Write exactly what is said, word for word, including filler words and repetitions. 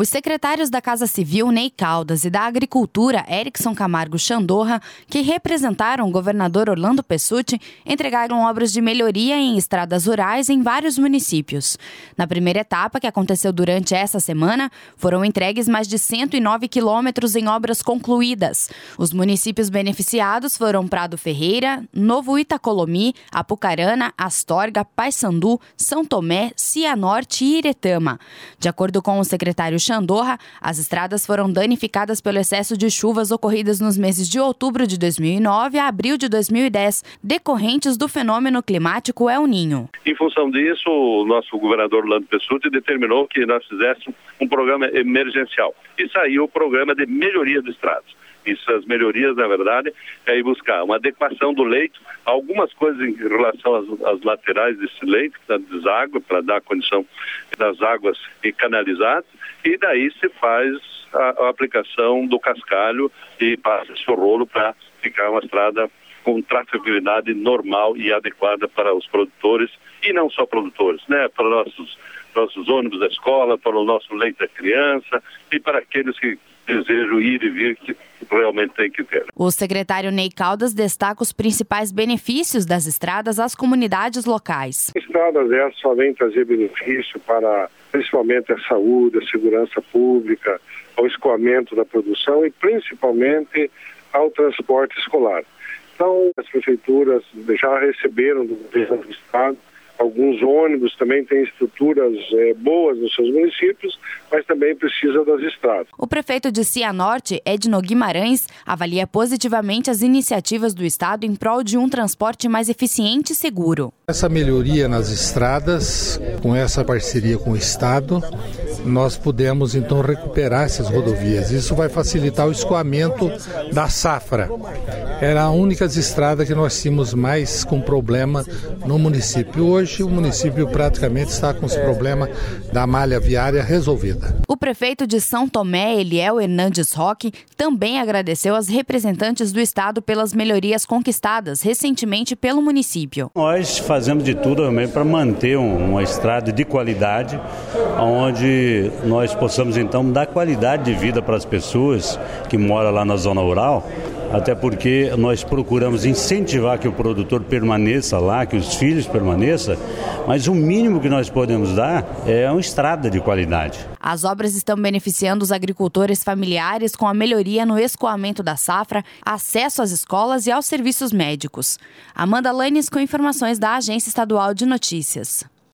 Os secretários da Casa Civil, Ney Caldas, e da Agricultura, Erickson Camargo Chandorra, que representaram o governador Orlando Pessutti, entregaram obras de melhoria em estradas rurais em vários municípios. Na primeira etapa, que aconteceu durante essa semana, foram entregues mais de cento e nove quilômetros em obras concluídas. Os municípios beneficiados foram Prado Ferreira, Novo Itacolomi, Apucarana, Astorga, Paissandu, São Tomé, Cianorte e Iretama. De acordo com o secretário Chandorra, as estradas foram danificadas pelo excesso de chuvas ocorridas nos meses de outubro de dois mil e nove a abril de dois mil e dez, decorrentes do fenômeno climático El Niño. Em função disso, o nosso governador Orlando Pessutti determinou que nós fizéssemos um programa emergencial. E saiu o programa de melhoria de estradas. Isso, as melhorias, na verdade, é ir buscar uma adequação do leito, algumas coisas em relação às, às laterais desse leito, da deságua, para dar a condição das águas canalizadas, e daí se faz a, a aplicação do cascalho e passa esse rolo para ficar uma estrada com trafegabilidade normal e adequada para os produtores, e não só produtores, né? Para nossos, nossos ônibus da escola, para o nosso leite da criança e para aqueles que desejam ir e vir, que realmente tem que ter. O secretário Ney Caldas destaca os principais benefícios das estradas às comunidades locais. Estradas essas só vêm trazer benefício para principalmente a saúde, a segurança pública, ao escoamento da produção e principalmente ao transporte escolar. Então, as prefeituras já receberam do governo do estado. Alguns ônibus também têm estruturas é, boas nos seus municípios, mas também precisa das estradas. O prefeito de Cianorte, Edno Guimarães, avalia positivamente as iniciativas do estado em prol de um transporte mais eficiente e seguro. Essa melhoria nas estradas, com essa parceria com o estado, nós pudemos então recuperar essas rodovias. Isso vai facilitar o escoamento da safra. Era a única estrada que nós tínhamos mais com problema no município. Hoje o município praticamente está com esse problema da malha viária resolvida. O prefeito de São Tomé, Eliel Hernandes Roque, também agradeceu aos representantes do estado pelas melhorias conquistadas recentemente pelo município. Nós fazemos de tudo também para manter uma estrada de qualidade, onde nós possamos então dar qualidade de vida para as pessoas que moram lá na zona rural. Até porque nós procuramos incentivar que o produtor permaneça lá, que os filhos permaneçam, mas o mínimo que nós podemos dar é uma estrada de qualidade. As obras estão beneficiando os agricultores familiares com a melhoria no escoamento da safra, acesso às escolas e aos serviços médicos. Amanda Lanes com informações da Agência Estadual de Notícias.